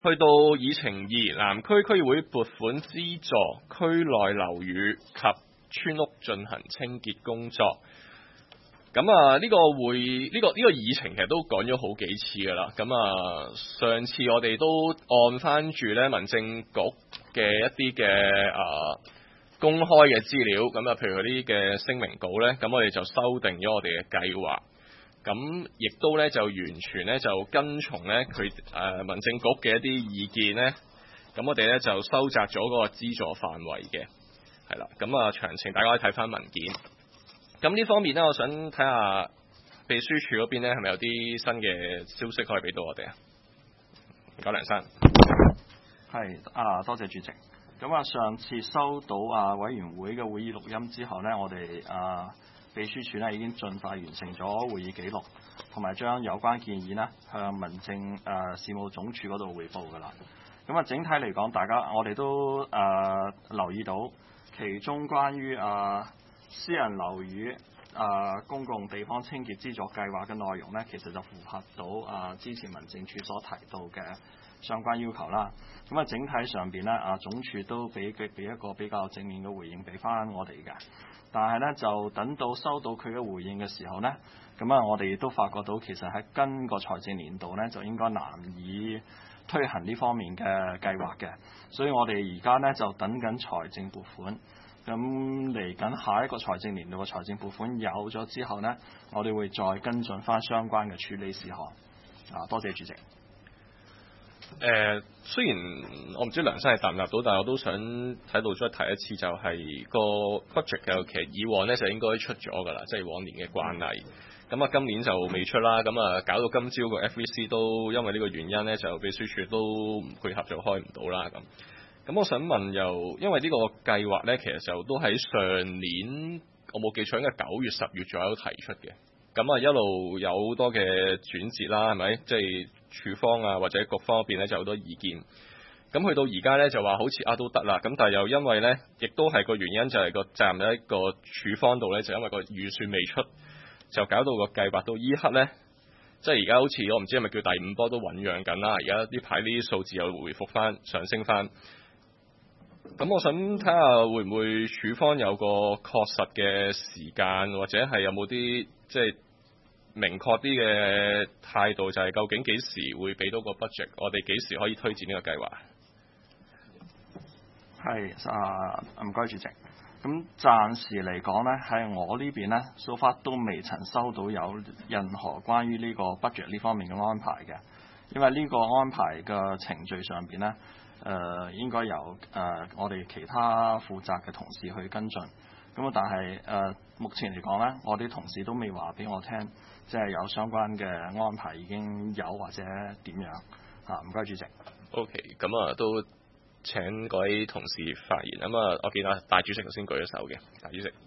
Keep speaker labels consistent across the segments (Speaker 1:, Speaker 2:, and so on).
Speaker 1: 去到議程2，南區區議會撥款資助區內樓宇及村屋進行清潔工作。咁呢個議程其實都講咗好幾次㗎啦。咁上次我哋都按翻住咧民政局嘅一啲嘅公開嘅資料，咁譬如嗰啲嘅聲明稿咧，咁我哋就修訂咗我哋嘅計劃。咁亦都咧就完全咧就跟從咧佢民政局嘅一啲意見咧，咁我哋咧就收窄咗嗰個資助範圍嘅，係啦。咁詳情大家可以睇翻文件。咁呢方面咧，我想睇下秘書處嗰邊咧係咪有啲新嘅消息可以俾到我哋啊？唔該，梁生。
Speaker 2: 係多謝主席。咁上次收到委員會嘅會議錄音之後咧，我哋秘書處咧已經盡快完成咗會議記錄，同埋將有關建議咧向民政事務總署嗰度彙報㗎啦。咁整體嚟講，我哋都留意到其中關於私人樓宇公共地方清潔資助計劃嘅內容咧，其實就符合到之前民政處所提到嘅相關要求啦。咁整體上邊咧總署都俾一個比較正面嘅回應俾翻我哋嘅。但係咧，就等到收到佢嘅回應嘅時候咧，咁我哋亦都發覺到其實喺今個財政年度咧，就應該難以推行呢方面嘅計劃嘅。所以我哋而家咧就等緊財政撥款。咁嚟緊下一個財政年度嘅財政撥款有咗之後咧，我哋會再跟進翻相關嘅處理事項。多謝主席。
Speaker 1: 雖然我唔知梁生係答唔答到，但係我都想睇到再提一次，就係個 budget 嘅，其實以往咧就應該出咗㗎啦，即係往年嘅慣例。咁今年就未出啦，咁搞到今朝個 FVC 都因為呢個原因咧，就秘書處都唔配合就開唔到啦。咁我想問因為呢個計劃咧，其實就都喺上年我冇記錯應該9月10月左右提出嘅。咁一路有好多嘅轉折啦，係咪？即係處方或者各方嗰邊咧就好多意見。咁去到而家咧就話好似都得啦，咁但係又因為咧，亦都係個原因就係個責任喺個處方度咧，就因為個預算未出，就搞到個計劃到依刻咧，即係而家好似我唔知係咪叫第5波都醖釀緊啦。而家呢排呢啲數字又回復翻上升翻。咁我想睇下會唔會處方有個確實嘅時間，或者係有冇啲即係明確啲嘅態度，就係究竟幾時會俾到個 budget， 我哋幾時可以推薦呢個計劃？
Speaker 2: 係唔該主席。咁暫時嚟講咧，喺我呢邊咧 so far 都未曾收到有任何關於呢個 budget 呢方面嘅安排嘅，因為呢個安排嘅程序上邊咧。應該由我哋其他負責嘅同事去跟進，咁但係目前嚟講咧，我啲同事都未話俾我聽，即係有相關嘅安排已經有或者點樣唔該主席。
Speaker 1: OK， 咁都請各位同事發言。咁我見大主席頭先舉咗手嘅，大主席。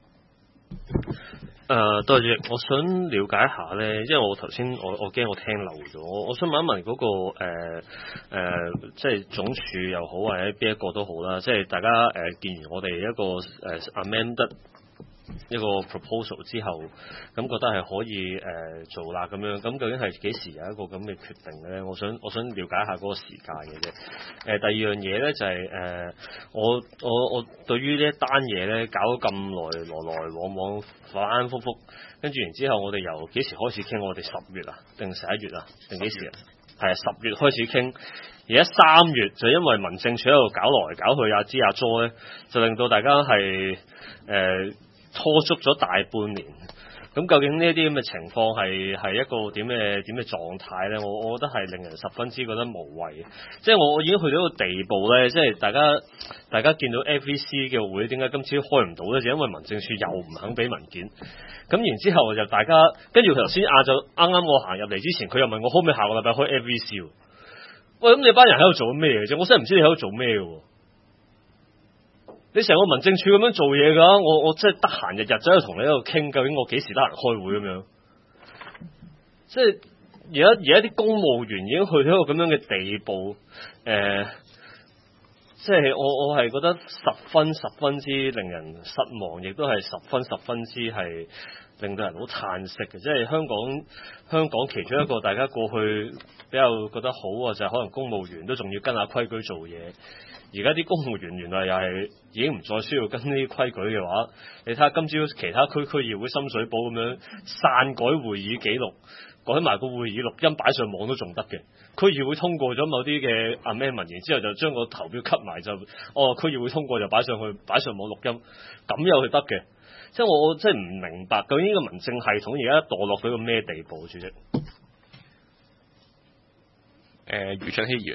Speaker 3: 多謝主席，我想了解一下咧，因為我頭先我驚我聽漏咗，我想問一問嗰個即係總署又好或者邊一個都好啦，即係大家見完我哋一個amended 一個 proposal 之後，咁覺得係可以做啦咁樣，咁究竟係幾時有一個咁嘅決定嘅咧？我想了解一下嗰個時間嘅啫。第二樣嘢咧就係我對於呢一單嘢咧搞咗咁耐，來來往往反反覆覆，跟住然之後我哋由幾時開始傾？我哋10月啊，定11月啊，定幾時啊？係10月開始傾，而家3月就因為民政處喺度搞來搞去阿支阿佐咧，就令到大家係拖足咗大半年。咁究竟呢一啲咁嘅情況係一個點嘅狀態咧？我覺得係令人十分之覺得無謂。即係我已經去到一個地步咧，即係大家見到 FVC 嘅會點解今次開唔到咧？就因為民政處又唔肯俾文件。咁然之後就大家跟住佢頭先晏晝啱啱我行入嚟之前，佢又問我可唔可以下個禮拜開 FVC。喂，咁你班人喺度做咩嘅啫？我真係唔知你喺度做咩嘅。你成個民政處咁樣做嘢㗎，我真係得閒日日走去同你喺度傾，究竟我幾時得閒開會咁樣？即係而家啲公務員已經去到一個咁樣嘅地步，即係我係覺得十分之令人失望，亦都係十分之係令到人好嘆息嘅，即係香港其中一個大家過去比較覺得好啊，就係可能公務員都仲要跟下規矩做嘢。而家啲公務員原來又係已經唔再需要跟呢啲規矩嘅話，你睇下今朝其他區議會深水埗咁樣篡改會議記錄，改埋個會議錄音擺上網都仲得嘅。區議會通過咗某啲嘅amendment，然之後就將個投票 cut 埋就，區議會通過就擺上網錄音，咁又係得嘅。即係我真係唔明白究竟呢個民政系統而家墮落到個咩地步，主席？
Speaker 1: 余俊熙議員。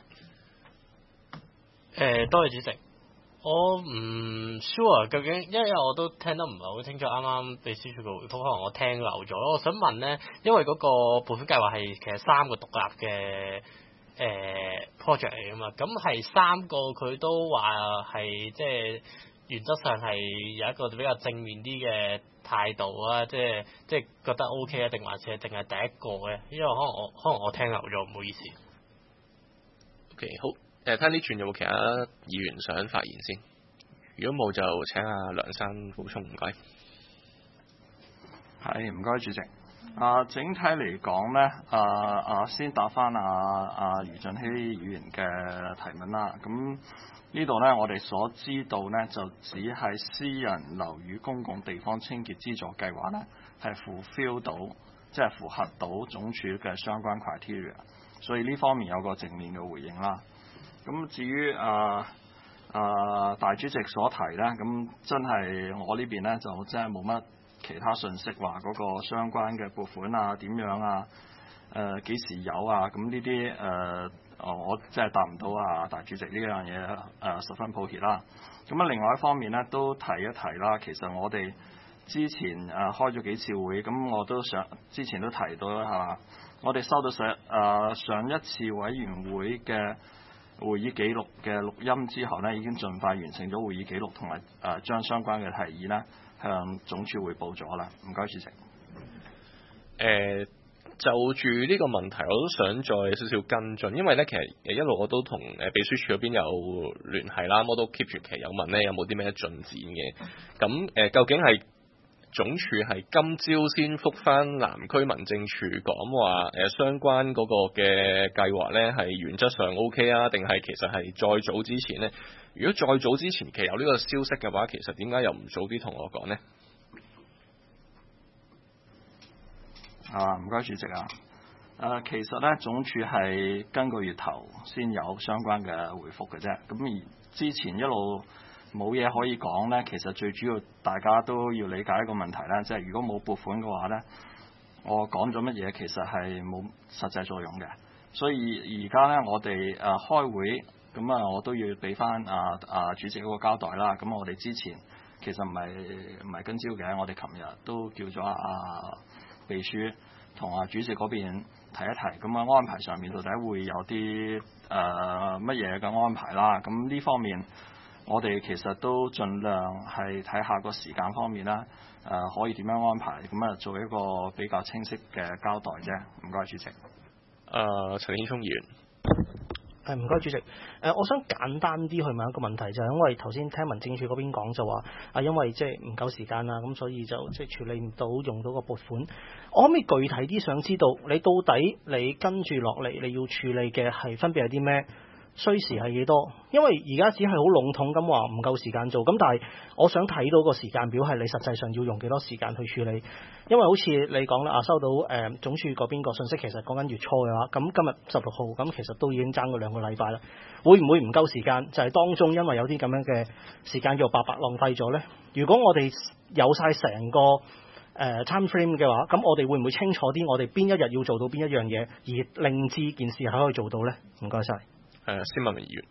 Speaker 4: 多謝主席。我唔 sure 究竟，因為我都聽得唔係好清楚，啱啱秘書處嘅回覆，可能我聽漏咗。我想問咧，因為嗰個撥款計劃係其實3個獨立嘅project 嚟噶嘛，咁係3個佢都話係即係原則上係有一個比較正面啲嘅態度啊，即係覺得 OK 啊，定還是係淨係第一個嘅？因為可能我聽漏咗，唔好意思。
Speaker 1: OK， 好。聽呢轉有冇其他議員想發言先？如果冇就請阿梁生補充，唔該。
Speaker 2: 係，唔該主席。整體嚟講咧，先答翻余俊熙議員嘅提問啦。咁呢度咧，我哋所知道咧，就只係私人樓宇公共地方清潔資助計劃咧，係 fulfill 到，即係符合到總署嘅相關 criteria， 所以呢方面有個正面嘅回應啦。咁至於大主席所提咧，咁真係我呢邊咧就真係冇乜其他信息話嗰個相關嘅撥款啊點樣啊，幾時有啊？咁呢啲我真係答唔到大主席呢樣嘢，十分抱歉啦。咁另外一方面咧都提一提啦，其實我哋之前開咗幾次會，咁我都之前都提到啦，我哋收到上一次委員會嘅會議記錄嘅錄音之後呢，已經盡快完成咗會議記錄，同埋將相關嘅提議呢向總署彙報咗啦。唔該，主席。
Speaker 1: 就住呢個問題，我都想再少少跟進，因為呢，其實一路我都同秘書處嗰邊有聯繫啦，我都 keep 住其有問呢有冇啲咩進展嘅。咁究竟係總署係今朝先覆返南區民政處講話相關嗰個嘅計劃呢係原則上 OK 啊，定係其實係再早之前呢？如果再早之前其實有呢個消息嘅話，其實點解又唔早啲同我講呢？
Speaker 2: 唔該主席啊。其實呢，總署係今個月頭先有相關嘅回覆嘅啫。咁而之前一路冇嘢可以講呢，其實最主要大家都要理解一個問題呢，即係如果冇撥款嘅話呢，我講咗乜嘢其實係冇實際作用嘅。所以而家呢，我哋開會咁我都要俾翻主席嗰個交代啦。咁我哋之前其實唔係今朝嘅，我哋琴日都叫咗秘書同主席嗰邊提一提，咁安排上面到底會有啲乜嘢嘅安排啦。咁呢方面我哋其實都盡量係睇下個時間方面啦，可以點樣安排，咁做一個比較清晰嘅交代啫。唔該，主席。
Speaker 1: 陳顯聰議員。
Speaker 5: 唔該，主席。我想簡單啲去問一個問題，就係因為頭先聽民政處嗰邊講就話因為即係唔夠時間啦，咁所以就即係處理唔到用到個撥款。我可唔可以具體啲想知道，你到底你跟住落嚟你要處理嘅係分別係啲咩？需時係幾多？因為而家只係好籠統咁話唔夠時間做，咁但係我想睇到個時間表係你實際上要用幾多時間去處理。因為好似你講啦，收到總署嗰邊個信息，其實講緊月初嘅話，咁今日16號，咁其實都已經爭過2個禮拜啦。會唔會唔夠時間？就係當中因為有啲咁樣嘅時間叫白白浪費咗呢？如果我哋有晒成個time frame 嘅話，咁我哋會唔會清楚啲？我哋邊一日要做到邊一樣嘢，而令至件事係可以做到呢？唔該晒。
Speaker 1: 先問議員。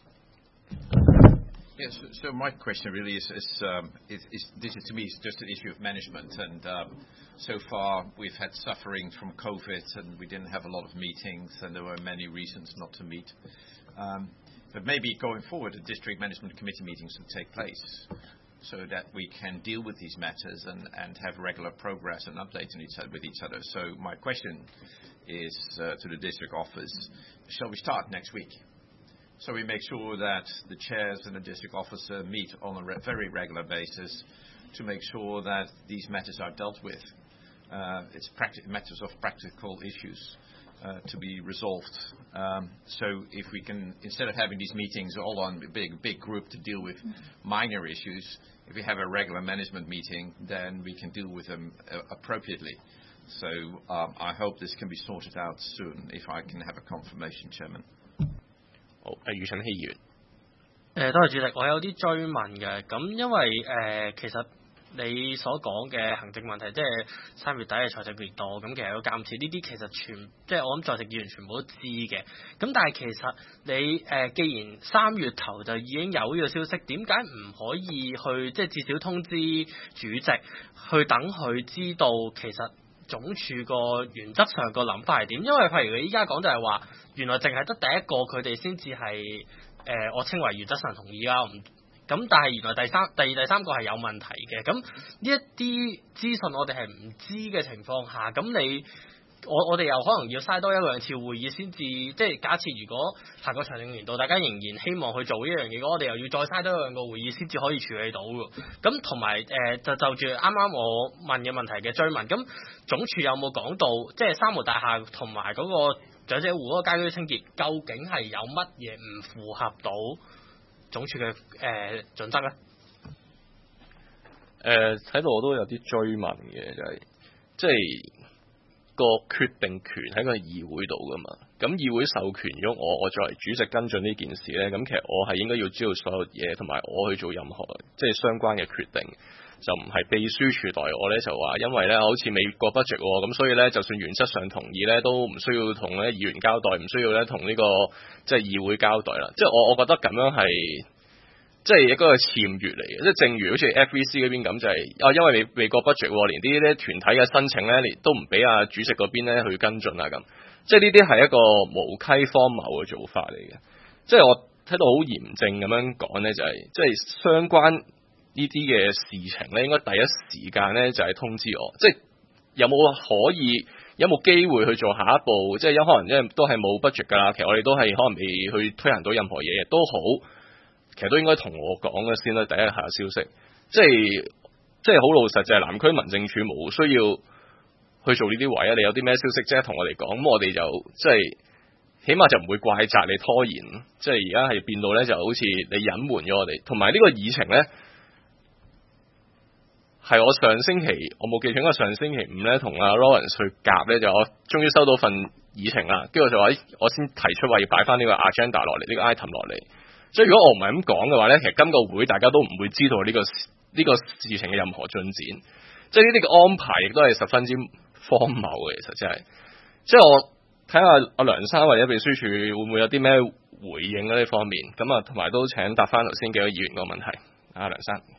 Speaker 6: Yes, so my question really is this is to me is just an issue of management, and so far we've had suffering from COVID, and we didn't have a lot of meetings, and there were many reasons not to meet. But maybe going forward, a district management committee meetings will take place, so that we can deal with these matters and have regular progress and updates with each other. So my question is to the district office: shall we start next week? So we make sure that the chairs and the district officer meet on a very regular basis to make sure that these matters are dealt with. It's matters of practical issues to be resolved. So if we can, instead of having these meetings all on a big group to deal with minor issues, if we have a regular management meeting, then we can deal with them appropriately. So I hope this can be sorted out soon, if I can have a confirmation, Chairman.
Speaker 1: 好，余振希議員。
Speaker 4: 多謝主席，我有啲追問嘅，咁因為其實你所講嘅行政問題，即係3月底嘅財政年度，咁其實有監視呢啲，其實即係我諗在席議員全部都知嘅。咁但係其實你既然3月頭就已經有呢個消息，點解唔可以去即係至少通知主席，去等佢知道其實總署個原則上個諗法係點？因為譬如佢依家講就係話，原來淨係得第一個佢哋先至係我稱為原則上同意啦。咁但係原來第三個係有問題嘅。咁呢一啲資訊我哋係唔知嘅情況下，咁我哋又可能要嘥多1-2次會議先至，即係假設如果下個財政年度大家仍然希望去做呢樣嘢，我哋又要再嘥多1-2個會議先至可以處理到㗎。咁同埋就住啱啱我問嘅問題嘅追問，咁總署有冇講到即係三毛大廈同埋嗰個長者戶嗰個街區清潔，究竟係有乜嘢唔符合到總署嘅準則咧？
Speaker 1: 睇到我都有啲追問嘅，就係即係個決定權喺個議會度噶嘛。咁議會授權咗我作為主席跟進呢件事咧，咁其實我係應該要知道所有嘢，同埋我去做任何即係相關嘅決定，就唔係秘書處代我咧就話，因為咧好似未過 budget 喎，咁所以咧就算原則上同意咧，都唔需要同咧議員交代，唔需要咧同呢個即係議會交代啦。即係我覺得咁樣係即係一個僭越嚟嘅，即係正如好似 FVC 嗰邊咁，就係因為未過 budget 喎，連啲咧團體嘅申請咧，都唔俾阿主席嗰邊咧去跟進啊咁。即係呢啲係一個無稽荒謬嘅做法嚟嘅。即係我睇到好嚴正咁樣講咧，就係即係相關呢啲嘅事情咧，應該第一時間咧就係通知我。即係有冇機會去做下一步？即係可能因為都係冇 budget 㗎啦，其實我哋都係可能未去推行到任何嘢都好。其實都應該同我講嘅先啦，第一下消息，即係好老實，就係南區民政處冇需要去做呢啲位啊！你有啲咩消息即係同我哋講，咁我哋就即係起碼就唔會怪責你拖延。即係而家係變到咧，就好似你隱瞞咗我哋，同埋呢個議程咧係我上星期我冇記錯，應該上星期5咧同阿 Lawrence 去夾咧，就我終於收到份議程啦，跟住我就話我先提出話要擺翻呢個 agenda 落嚟，呢個 item 落嚟。即係如果我唔係咁講嘅話咧，其實今個會大家都唔會知道呢個事情嘅任何進展。即係呢啲嘅安排亦都係十分之荒謬嘅，其實真係。即係我睇下阿梁生或者秘書處會唔會有啲咩回應呢方面。咁啊，同埋都請答翻頭先幾個議員個問題。阿梁生。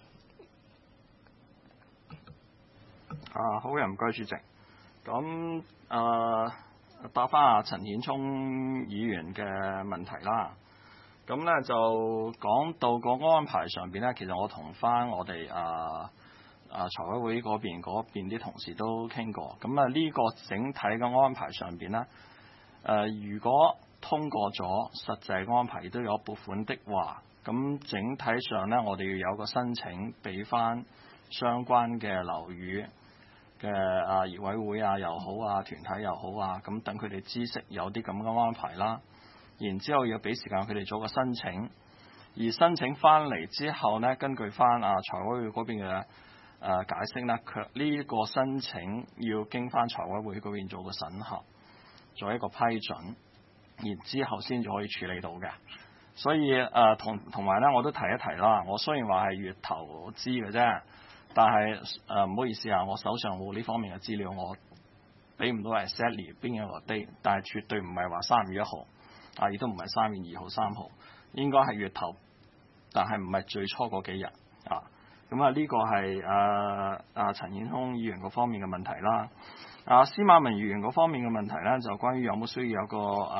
Speaker 2: 好嘅，唔該主席。咁答翻阿陳顯聰議員嘅問題啦。咁咧就講到個安排上邊咧，其實我同翻我哋財委會嗰邊啲同事都傾過。咁呢個整體嘅安排上邊咧，如果通過咗實際安排亦都有撥款的話，咁整體上咧，我哋要有個申請俾翻相關嘅樓宇嘅業委會又好團體又好咁等佢哋知悉有啲咁嘅安排啦。然之後要俾時間佢哋做個申請，而申請翻嚟之後呢，根據翻財委會嗰邊嘅解釋呢，呢個申請要經翻財委會嗰邊做個審核，做一個批准，然之後先至可以處理到嘅。所以同埋呢，我都提一提啦。我雖然話係月頭知嘅啫，但係唔好意思我手上冇呢方面嘅資料，我俾唔到 exactly 邊一個 date， 但係絕對唔係話3月1號。亦都唔係3月2號、3號，應該係月頭，但係唔係最初嗰幾日咁呢個係陳顯聰議員嗰方面嘅問題啦。司馬文議員嗰方面嘅問題咧，就關於有冇需要有個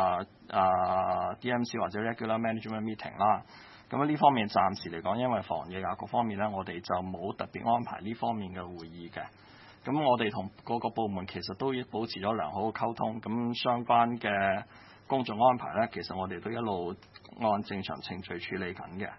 Speaker 2: DMC 或者 regular management meeting 啦。咁呢方面暫時嚟講，因為防疫各方面咧，我哋就冇特別安排呢方面嘅會議嘅。咁我哋同各個部門其實都保持咗良好嘅溝通，咁相關嘅工作安排咧，其實我哋都一路按正常程序處理緊嘅。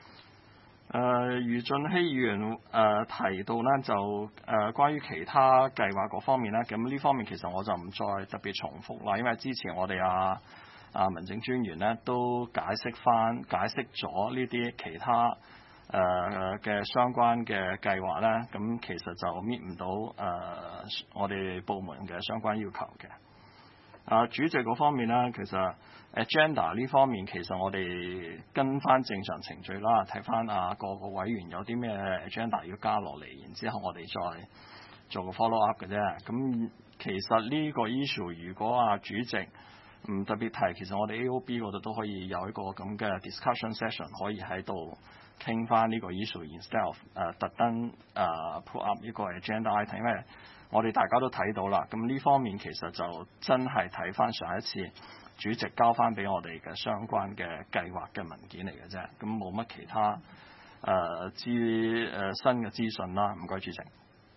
Speaker 2: 余俊熙議員提到咧就關於其他計劃嗰方面咧，咁呢方面其實我就唔再特別重複啦，因為之前我哋民政專員咧都解釋咗呢啲其他嘅相關嘅計劃咧，咁其實就搣唔到我哋部門嘅相關要求嘅。主席嗰方面咧，其實agenda 呢方面其實我哋跟翻正常程序啦，睇翻個個委員有啲咩 agenda 要加落嚟，然之後我哋再做個 follow up 嘅啫。咁其實呢個 issue 如果主席唔特別提，其實我哋 AOB 嗰度都可以有一個咁嘅 discussion session， 可以喺度傾翻呢個 issue，instead of 特登put up 呢個 agenda item， 因為我哋大家都睇到啦。咁呢方面其實就真係睇翻上一次主席交翻俾我哋嘅相關嘅計劃嘅文件嚟嘅啫，咁冇乜其他新嘅資訊啦。唔該，主席。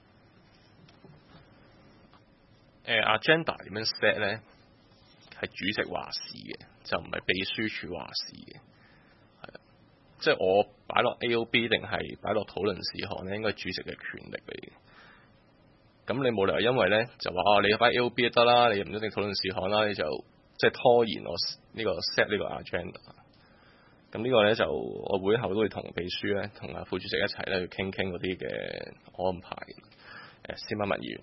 Speaker 1: agenda 點樣 set 咧？係主席話事嘅，就唔係秘書處話事嘅。係啊，即係我擺落 AOB 定係擺落討論事項咧，應該係主席嘅權力嚟嘅。咁你冇理由因為咧就話你擺 AOB 得啦，你唔一定討論事項啦，你就即係拖延我呢個 set 呢個 agenda。咁呢個咧就我會後都會同秘書咧同副主席一齊咧去傾嗰啲嘅安排。司馬文議員。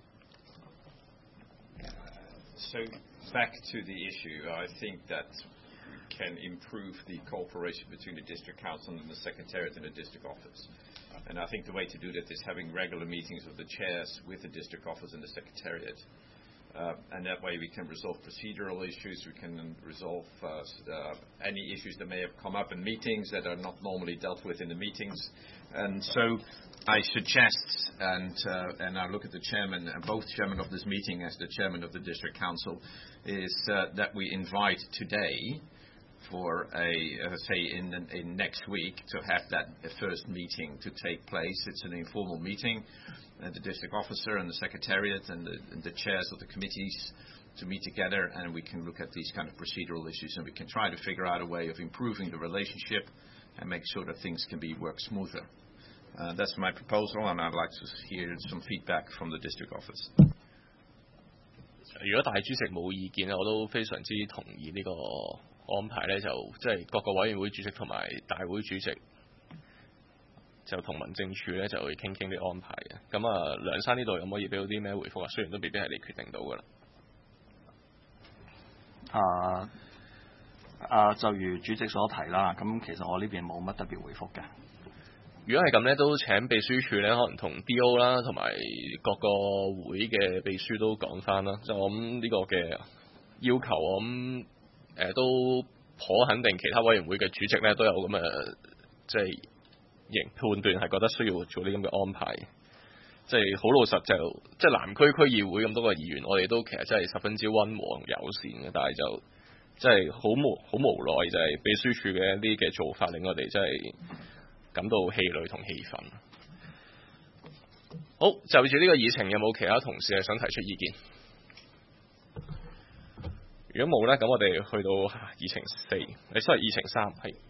Speaker 6: So back to the issue, I think that we can improve the cooperation between the district council and the secretariat and the district office. And I think the way to do that is having regular meetings of the chairs with the district office and the secretariat. And that way we can resolve procedural issues, we can resolve any issues that may have come up in meetings that are not normally dealt with in the meetings. And so I suggest, and I look at the chairman, both chairman of this meeting as the chairman of the district council, is that we invite today for in next week to have that first meeting to take place. It's an informal meeting, the district officer and the secretariat and the chairs of the committees to meet together, and we can look at these kind of procedural issues, and we can try to figure out a way of improving the relationship and make sure that things can be work smoother. That's my proposal, and I'd like to hear some feedback from the district office.
Speaker 1: 如果大主席冇意見咧，我都非常之同意呢個安排咧，就即係各個委員會主席同埋大會主席就同民政處咧就會傾啲安排嘅。咁梁生呢度有冇可以俾到啲咩回覆啊？雖然都未必係你決定到㗎
Speaker 2: 啦。就如主席所提啦，咁其實我呢邊冇乜特別回覆嘅。
Speaker 1: 如果係咁咧，都請秘書處咧，可能同 D.O. 啦，同埋各個會嘅秘書都講翻啦。就我諗呢個嘅要求，我諗都頗肯定，其他委員會嘅主席咧都有咁嘅即係判斷，係覺得需要做啲咁嘅安排。即係好老實就即係南區區議會咁多個議員，我哋都其實真係十分之溫和同友善嘅，但係就即係好無奈，就係秘書處嘅一啲嘅做法令我哋真係感到氣餒同氣憤。好，就住呢個議程，有冇其他同事係想提出意見？如果冇咧，咁我哋去到議程4，議程3係。